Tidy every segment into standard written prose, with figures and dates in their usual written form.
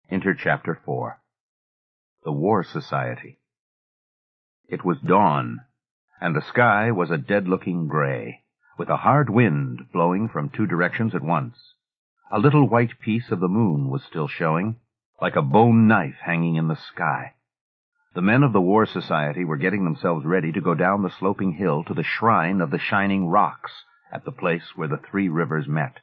Enter Chapter 4. The War Society. It was dawn, and the sky was a dead-looking gray, with a hard wind blowing from two directions at once. A little white piece of the moon was still showing, like a bone knife hanging in the sky. The men of the War Society were getting themselves ready to go down the sloping hill to the shrine of the Shining Rocks at the place where the three rivers met.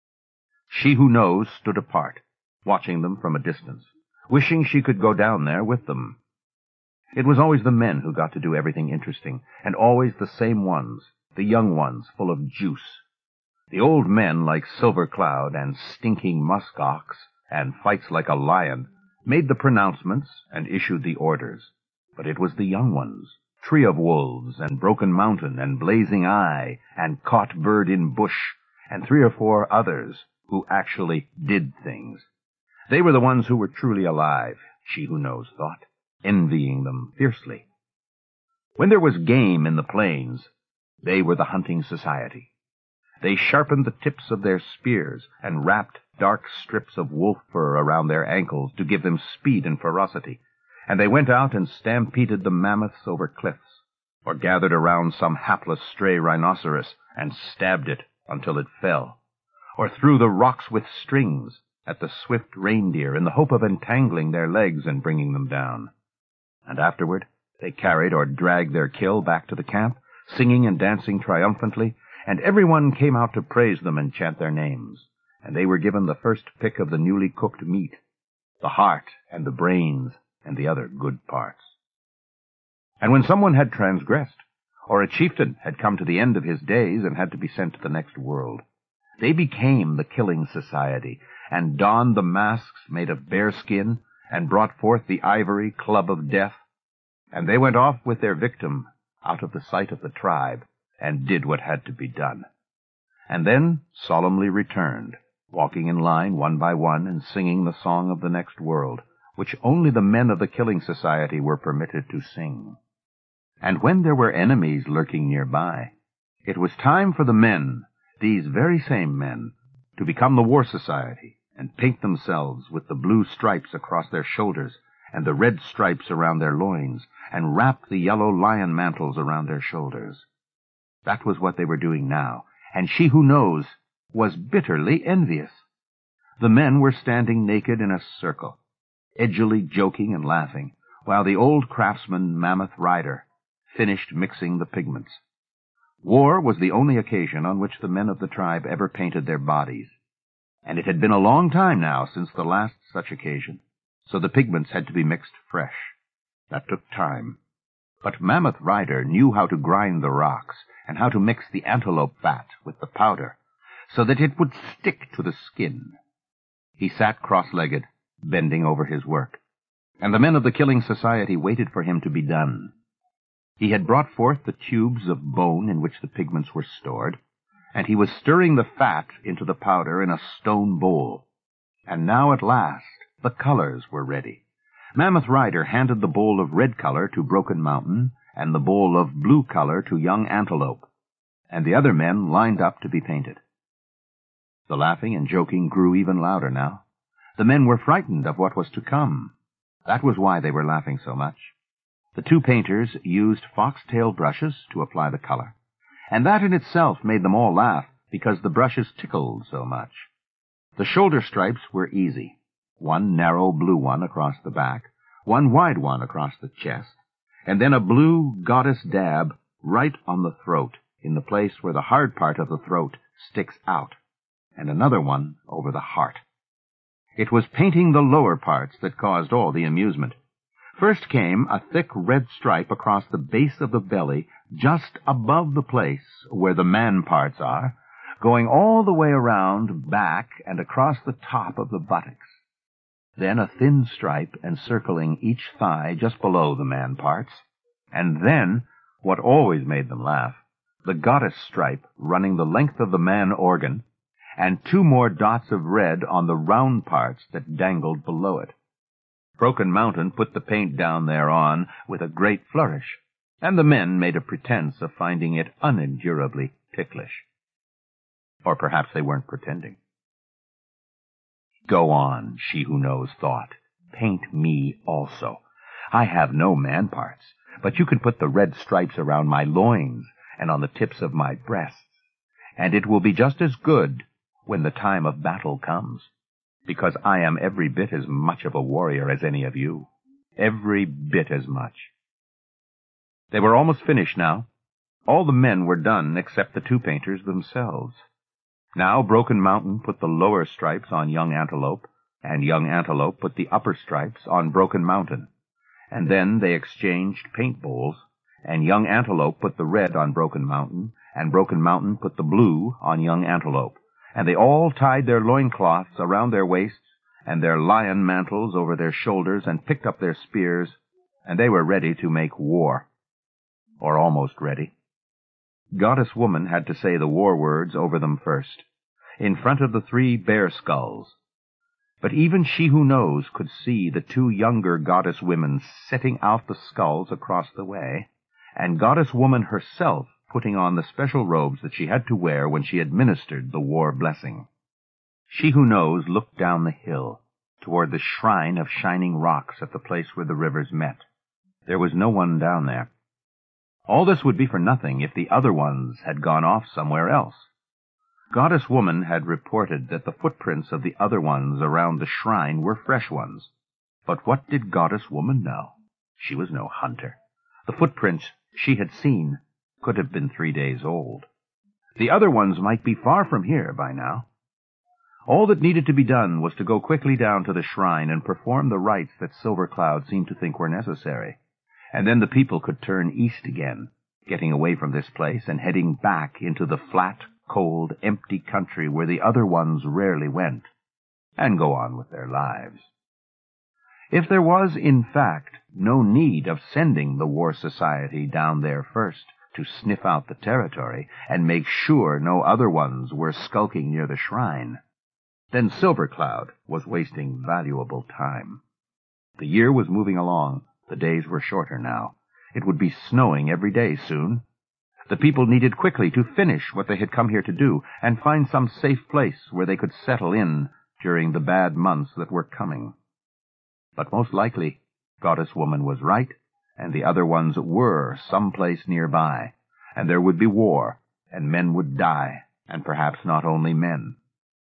She Who Knows stood apart, watching them from a distance, wishing she could go down there with them. It was always the men who got to do everything interesting, and always the same ones, the young ones full of juice. The old men like Silver Cloud and Stinking Musk Ox and Fights Like a Lion made the pronouncements and issued the orders. But it was the young ones, Tree of Wolves and Broken Mountain and Blazing Eye and Caught Bird in Bush and 3 or 4 others who actually did things. They were the ones who were truly alive, She Who Knows thought, envying them fiercely. When there was game in the plains, they were the hunting society. They sharpened the tips of their spears and wrapped dark strips of wolf fur around their ankles to give them speed and ferocity, and they went out and stampeded the mammoths over cliffs, or gathered around some hapless stray rhinoceros and stabbed it until it fell, or threw the rocks with strings at the swift reindeer in the hope of entangling their legs and bringing them down. And afterward they carried or dragged their kill back to the camp, singing and dancing triumphantly, and everyone came out to praise them and chant their names, and they were given the first pick of the newly cooked meat, the heart and the brains and the other good parts. And when someone had transgressed, or a chieftain had come to the end of his days and had to be sent to the next world, they became the killing society, and donned the masks made of bearskin, and brought forth the ivory club of death, and they went off with their victim out of the sight of the tribe, and did what had to be done, and then solemnly returned, walking in line one by one and singing the song of the next world, which only the men of the killing society were permitted to sing. And when there were enemies lurking nearby, it was time for the men, these very same men, to become the War Society, and paint themselves with the blue stripes across their shoulders, and the red stripes around their loins, and wrap the yellow lion mantles around their shoulders. That was what they were doing now, and She Who Knows was bitterly envious. The men were standing naked in a circle, edgily joking and laughing, while the old craftsman, Mammoth Rider, finished mixing the pigments. War was the only occasion on which the men of the tribe ever painted their bodies, and it had been a long time now since the last such occasion, so the pigments had to be mixed fresh. That took time. But Mammoth Rider knew how to grind the rocks, and how to mix the antelope fat with the powder, so that it would stick to the skin. He sat cross-legged, bending over his work, and the men of the killing society waited for him to be done. He had brought forth the tubes of bone in which the pigments were stored, and he was stirring the fat into the powder in a stone bowl. And now at last the colors were ready. Mammoth Rider handed the bowl of red color to Broken Mountain, and the bowl of blue color to Young Antelope, and the other men lined up to be painted. The laughing and joking grew even louder now. The men were frightened of what was to come. That was why they were laughing so much. The 2 painters used foxtail brushes to apply the color, and that in itself made them all laugh, because the brushes tickled so much. The shoulder stripes were easy, 1 narrow blue one across the back, 1 wide one across the chest, and then a blue goddess dab right on the throat, in the place where the hard part of the throat sticks out, and another one over the heart. It was painting the lower parts that caused all the amusement. First came a thick red stripe across the base of the belly, just above the place where the man parts are, going all the way around, back, and across the top of the buttocks. Then a thin stripe encircling each thigh just below the man parts, and then, what always made them laugh, the goddess stripe running the length of the man organ, and 2 more dots of red on the round parts that dangled below it. Broken Mountain put the paint down thereon with a great flourish, and the men made a pretense of finding it unendurably ticklish. Or perhaps they weren't pretending. Go on, She Who Knows thought. Paint me also. I have no man parts, but you can put the red stripes around my loins and on the tips of my breasts, and it will be just as good when the time of battle comes, because I am every bit as much of a warrior as any of you. Every bit as much. They were almost finished now. All the men were done except the two painters themselves. Now Broken Mountain put the lower stripes on Young Antelope, and Young Antelope put the upper stripes on Broken Mountain. And then they exchanged paint bowls, and Young Antelope put the red on Broken Mountain, and Broken Mountain put the blue on Young Antelope. And they all tied their loincloths around their waists, and their lion mantles over their shoulders, and picked up their spears, and they were ready to make war. Or almost ready. Goddess Woman had to say the war words over them first, in front of the 3 bear skulls. But even She Who Knows could see the 2 younger goddess women setting out the skulls across the way, and Goddess Woman herself putting on the special robes that she had to wear when she administered the war blessing. She Who Knows looked down the hill, toward the shrine of shining rocks at the place where the rivers met. There was no one down there. All this would be for nothing if the other ones had gone off somewhere else. Goddess Woman had reported that the footprints of the other ones around the shrine were fresh ones. But what did Goddess Woman know? She was no hunter. The footprints she had seen could have been 3 days old. The other ones might be far from here by now. All that needed to be done was to go quickly down to the shrine and perform the rites that Silver Cloud seemed to think were necessary. And then the people could turn east again, getting away from this place and heading back into the flat, cold, empty country where the other ones rarely went, and go on with their lives. If there was, in fact, no need of sending the War Society down there first to sniff out the territory and make sure no other ones were skulking near the shrine, then Silver Cloud was wasting valuable time. The year was moving along. The days were shorter now. It would be snowing every day soon. The people needed quickly to finish what they had come here to do and find some safe place where they could settle in during the bad months that were coming. But most likely, Goddess Woman was right, and the other ones were someplace nearby, and there would be war, and men would die, and perhaps not only men.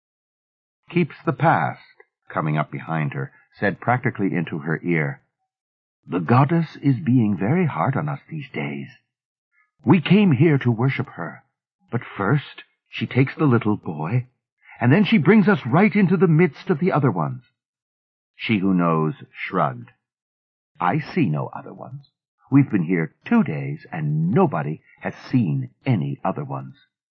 Keeps the Past, coming up behind her, said practically into her ear, "The goddess is being very hard on us these days. We came here to worship her, but first she takes the little boy, and then she brings us right into the midst of the other ones." She Who Knows shrugged. "I see no other ones. We've been here 2 days, and nobody has seen any other ones.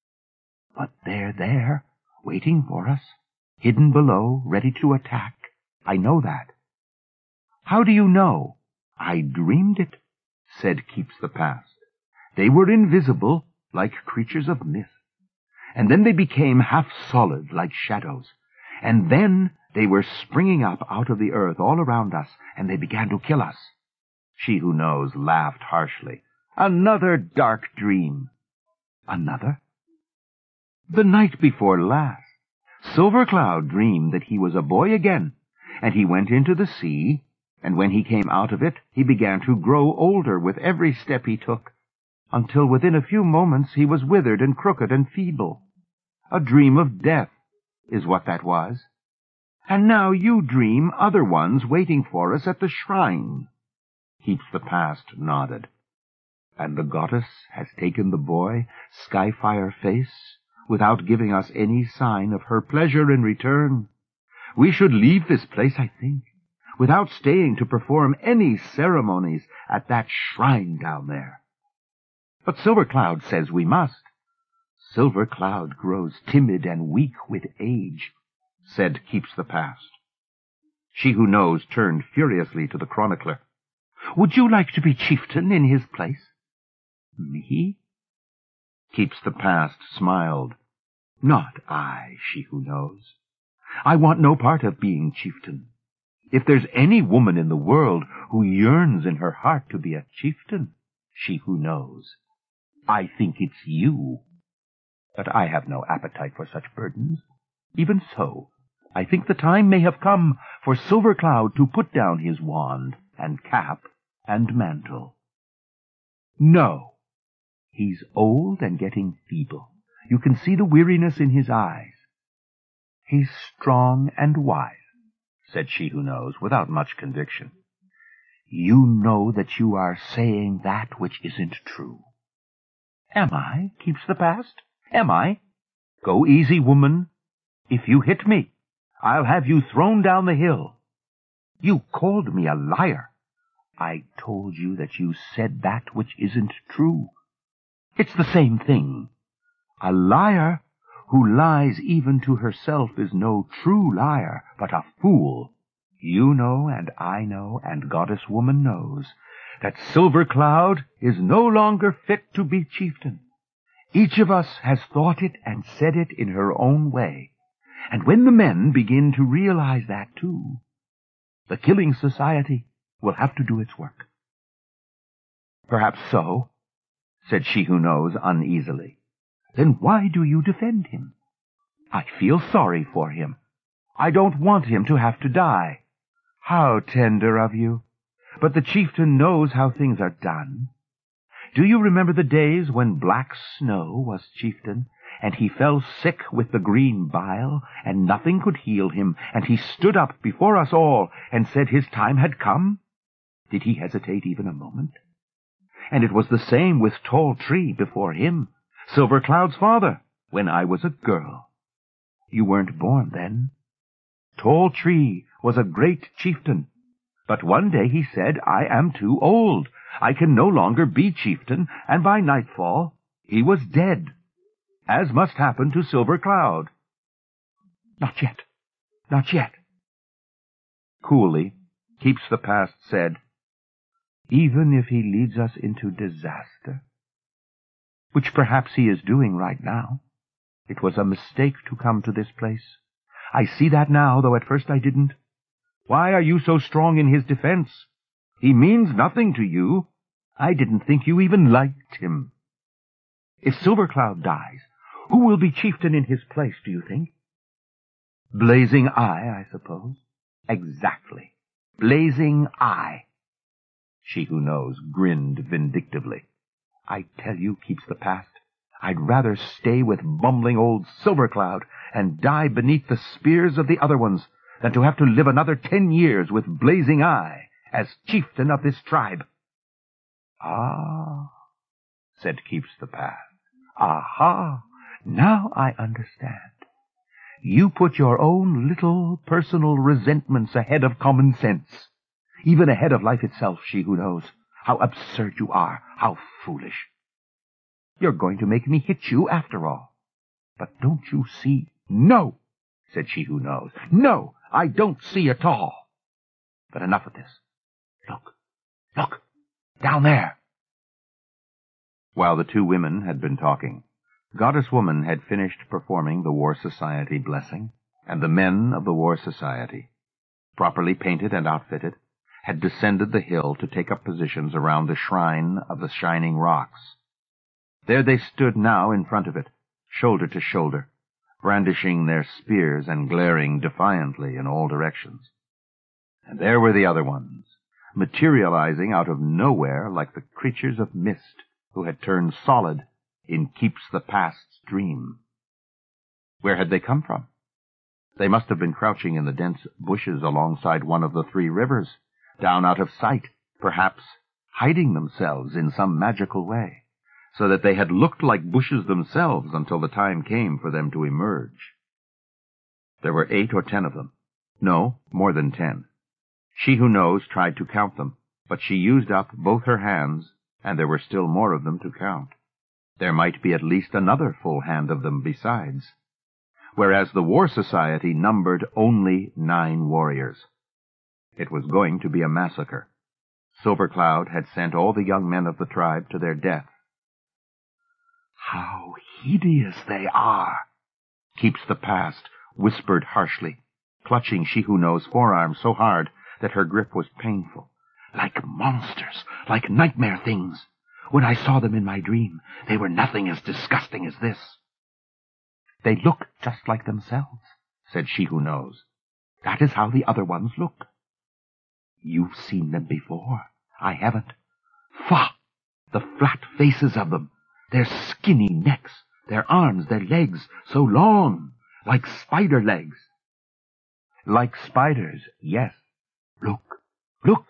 But they're there, waiting for us, hidden below, ready to attack. I know that." "How do you know?" "I dreamed it," said Keeps the Past. "They were invisible, like creatures of mist. And then they became half-solid, like shadows. And then they were springing up out of the earth all around us, and they began to kill us." She Who Knows laughed harshly. "Another dark dream." "Another?" "The night before last, Silver Cloud dreamed that he was a boy again, and he went into the sea, and when he came out of it, he began to grow older with every step he took, until within a few moments he was withered and crooked and feeble. A dream of death is what that was. And now you dream other ones waiting for us at the shrine." Keeps the Past nodded. "And the goddess has taken the boy, Skyfire Face, without giving us any sign of her pleasure in return. We should leave this place, I think, without staying to perform any ceremonies at that shrine down there." "But Silver Cloud says we must." "Silver Cloud grows timid and weak with age," said Keeps the Past. She Who Knows turned furiously to the chronicler. "Would you like to be chieftain in his place?" "Me?" Keeps the Past smiled. "Not I, She Who Knows. I want no part of being chieftain. If there's any woman in the world who yearns in her heart to be a chieftain, She Who Knows, I think it's you. But I have no appetite for such burdens. Even so, I think the time may have come for Silver Cloud to put down his wand and cap and mantle. No. He's old and getting feeble. You can see the weariness in his eyes. He's strong and wise, said She-Who-Knows, without much conviction. You know that you are saying that which isn't true. Am I, Keeps the Past? Am I? Go easy, woman. If you hit me, I'll have you thrown down the hill. You called me a liar. I told you that you said that which isn't true. It's the same thing. A liar who lies even to herself is no true liar, but a fool. You know, and I know, and Goddess Woman knows, that Silver Cloud is no longer fit to be chieftain. Each of us has thought it and said it in her own way. And when the men begin to realize that too, the Killing Society will have to do its work. Perhaps so, said She-Who-Knows uneasily. Then why do you defend him? I feel sorry for him. I don't want him to have to die. How tender of you. But the chieftain knows how things are done. Do you remember the days when Black Snow was chieftain, and he fell sick with the green bile, and nothing could heal him, and he stood up before us all and said his time had come? Did he hesitate even a moment? And it was the same with Tall Tree before him, Silver Cloud's father, when I was a girl. You weren't born then. Tall Tree was a great chieftain, but one day he said, I am too old. I can no longer be chieftain, and by nightfall he was dead, as must happen to Silver Cloud. Not yet, not yet. Coolly, Keeps the Past said, even if he leads us into disaster, which perhaps he is doing right now. It was a mistake to come to this place. I see that now, though at first I didn't. Why are you so strong in his defense? He means nothing to you. I didn't think you even liked him. If Silver Cloud dies, who will be chieftain in his place, do you think? Blazing Eye, I suppose. Exactly. Blazing Eye. She-Who-Knows grinned vindictively. I tell you, Keeps the Past, I'd rather stay with bumbling old Silver Cloud and die beneath the spears of the other ones than to have to live another 10 years with Blazing Eye as chieftain of this tribe. Ah, said Keeps the Past. Aha, now I understand. You put your own little personal resentments ahead of common sense, even ahead of life itself, She-Who-Knows. How absurd you are, how foolish. You're going to make me hit you after all. But don't you see? No, said She-Who-Knows. No, I don't see at all. But enough of this. Look, down there. While the two women had been talking, Goddess Woman had finished performing the War Society blessing, and the men of the War Society, properly painted and outfitted, had descended the hill to take up positions around the shrine of the Shining Rocks. There they stood now in front of it, shoulder to shoulder, brandishing their spears and glaring defiantly in all directions. And there were the other ones, materializing out of nowhere like the creatures of mist who had turned solid in Keeps the Past's dream. Where had they come from? They must have been crouching in the dense bushes alongside one of the 3 rivers, down out of sight, perhaps hiding themselves in some magical way, so that they had looked like bushes themselves until the time came for them to emerge. There were 8 or 10 of them. No, more than 10. She-Who-Knows tried to count them, but she used up both her hands, and there were still more of them to count. There might be at least another full hand of them besides, whereas the War Society numbered only 9 warriors. It was going to be a massacre. Silver Cloud had sent all the young men of the tribe to their death. How hideous they are, Keeps the Past whispered harshly, clutching She-Who-Knows' forearm so hard that her grip was painful. Like monsters, like nightmare things. When I saw them in my dream, they were nothing as disgusting as this. They look just like themselves, said She Who Knows. "That is how the other ones look." "You've seen them before. I haven't." "Faugh! The flat faces of them, their skinny necks, their arms, their legs, so long, like spider legs." "Like spiders, yes. Look, look."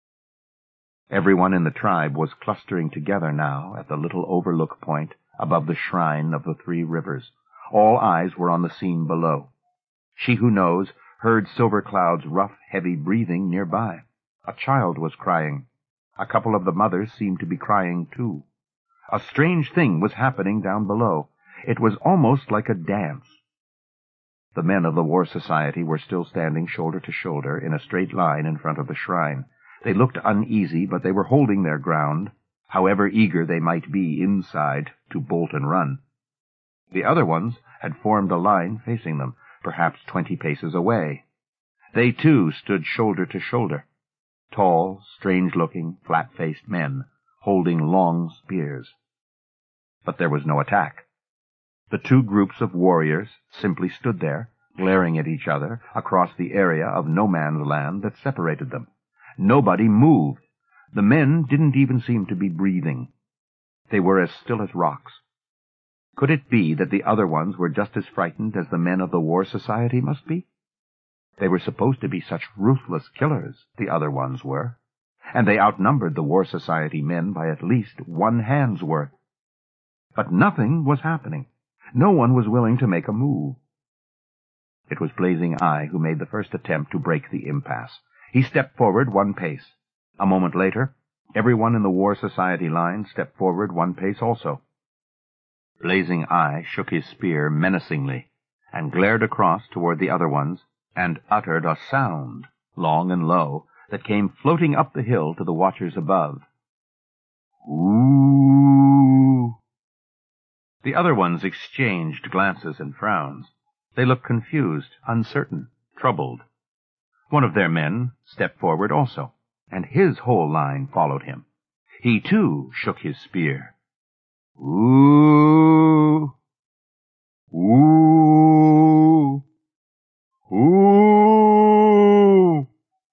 Everyone in the tribe was clustering together now at the little overlook point above the shrine of the 3 rivers. All eyes were on the scene below. She Who Knows heard Silver Cloud's rough, heavy breathing nearby. A child was crying. A couple of the mothers seemed to be crying too. A strange thing was happening down below. It was almost like a dance. The men of the War Society were still standing shoulder to shoulder in a straight line in front of the shrine. They looked uneasy, but they were holding their ground, however eager they might be inside to bolt and run. The other ones had formed a line facing them, perhaps 20 paces away. They too stood shoulder to shoulder. Tall, strange-looking, flat-faced men, holding long spears. But there was no attack. The 2 groups of warriors simply stood there, glaring at each other across the area of no-man's land that separated them. Nobody moved. The men didn't even seem to be breathing. They were as still as rocks. Could it be that the other ones were just as frightened as the men of the War Society must be? They were supposed to be such ruthless killers, the other ones were, and they outnumbered the War Society men by at least 1 hand's worth. But nothing was happening. No one was willing to make a move. It was Blazing Eye who made the first attempt to break the impasse. He stepped forward 1 pace. A moment later, everyone in the War Society line stepped forward 1 pace also. Blazing Eye shook his spear menacingly and glared across toward the other ones and uttered a sound, long and low, that came floating up the hill to the watchers above. "Ooh!" The other ones exchanged glances and frowns. They looked confused, uncertain, troubled. One of their men stepped forward also, and his whole line followed him. He, too, shook his spear. "Ooh! Ooh! Ooh!"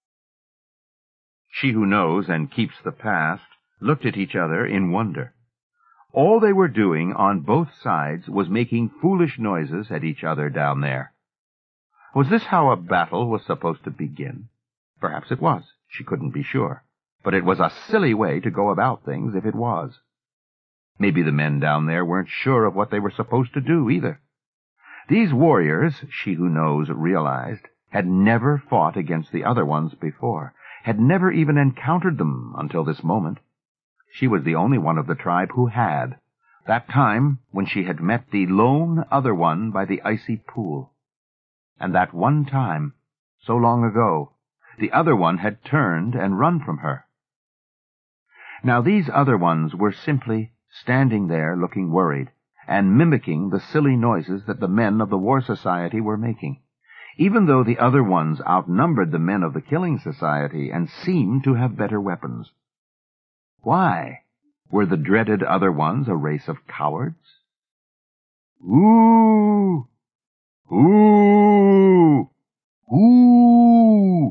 She Who Knows and Keeps the Past looked at each other in wonder. All they were doing on both sides was making foolish noises at each other down there. Was this how a battle was supposed to begin? Perhaps it was. She couldn't be sure. But it was a silly way to go about things if it was. Maybe the men down there weren't sure of what they were supposed to do either. These warriors, She Who Knows realized, had never fought against the other ones before, had never even encountered them until this moment. She was the only one of the tribe who had, that time when she had met the lone other one by the icy pool. And that one time, so long ago, the other one had turned and run from her. Now these other ones were simply standing there looking worried, and mimicking the silly noises that the men of the War Society were making, even though the other ones outnumbered the men of the Killing Society and seemed to have better weapons. Why? Were the dreaded other ones a race of cowards? Ooh! Ooh! Ooh!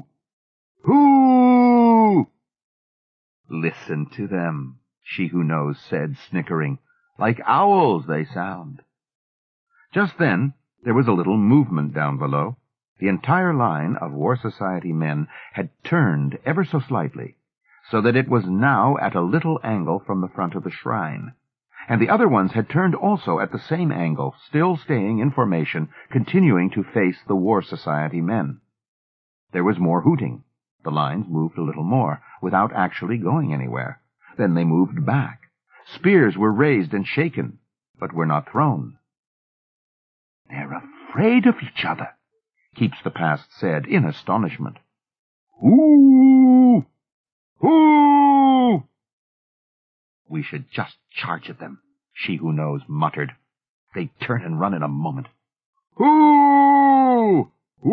Ooh! Listen to them, She Who Knows said, snickering. Like owls they sound. Just then, there was a little movement down below. The entire line of War Society men had turned ever so slightly, so that it was now at a little angle from the front of the shrine. And the other ones had turned also at the same angle, still staying in formation, continuing to face the War Society men. There was more hooting. The lines moved a little more, without actually going anywhere. Then they moved back. Spears were raised and shaken, but were not thrown. "They're afraid of each other," Keeps the Past said in astonishment. "Ooh! Ooh!" "We should just charge at them," She Who Knows muttered. "They'd turn and run in a moment." "Ooh!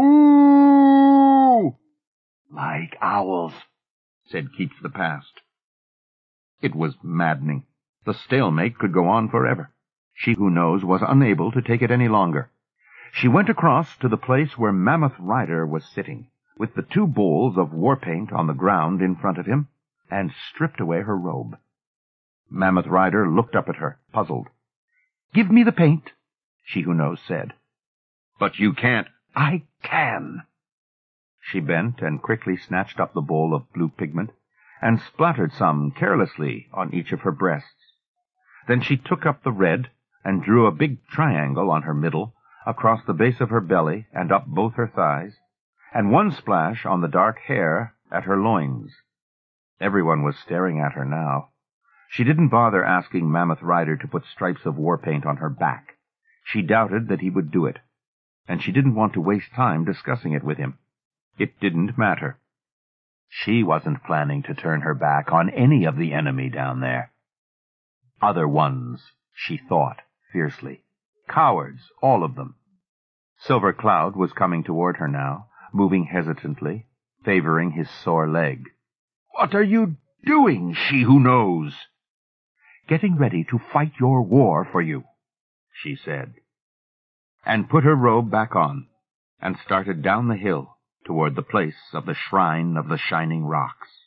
Ooh!" "Like owls," said Keeps the Past. It was maddening. The stalemate could go on forever. She Who Knows was unable to take it any longer. She went across to the place where Mammoth Rider was sitting, with the 2 bowls of war paint on the ground in front of him, and stripped away her robe. Mammoth Rider looked up at her, puzzled. "Give me the paint," She-Who-Knows said. "But you can't." "I can." She bent and quickly snatched up the bowl of blue pigment, and splattered some carelessly on each of her breasts. Then she took up the red and drew a big triangle on her middle, across the base of her belly and up both her thighs, and 1 splash on the dark hair at her loins. Everyone was staring at her now. She didn't bother asking Mammoth Rider to put stripes of war paint on her back. She doubted that he would do it, and she didn't want to waste time discussing it with him. It didn't matter. She wasn't planning to turn her back on any of the enemy down there. Other ones, she thought fiercely. Cowards, all of them. Silver Cloud was coming toward her now, moving hesitantly, favoring his sore leg. "What are you doing, She-Who-Knows?" "Getting ready to fight your war for you," she said, and put her robe back on, and started down the hill toward the place of the Shrine of the Shining Rocks.